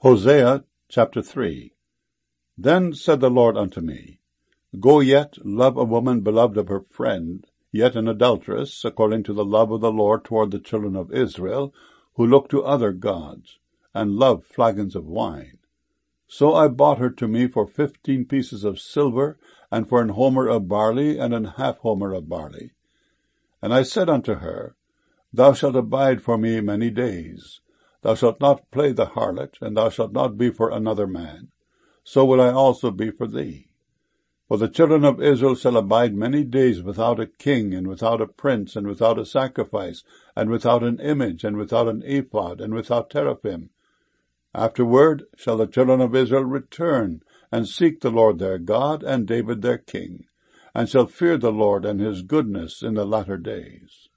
Hosea chapter 3. Then said the Lord unto me, Go yet, love a woman beloved of her friend, yet an adulteress, according to the love of the Lord toward the children of Israel, who look to other gods, and love flagons of wine. So I bought her to me for 15 pieces of silver, and for an homer of barley, and an half homer of barley. And I said unto her, Thou shalt abide for me many days. Thou shalt not play the harlot, and thou shalt not be for another man. So will I also be for thee. For the children of Israel shall abide many days without a king, and without a prince, and without a sacrifice, and without an image, and without an ephod, and without teraphim. Afterward shall the children of Israel return, and seek the Lord their God, and David their king, and shall fear the Lord and his goodness in the latter days.